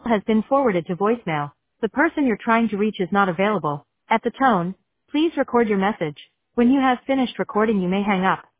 has been forwarded to voicemail. The person you're trying to reach is not available. At the tone, please record your message. When you have finished recording, you may hang up.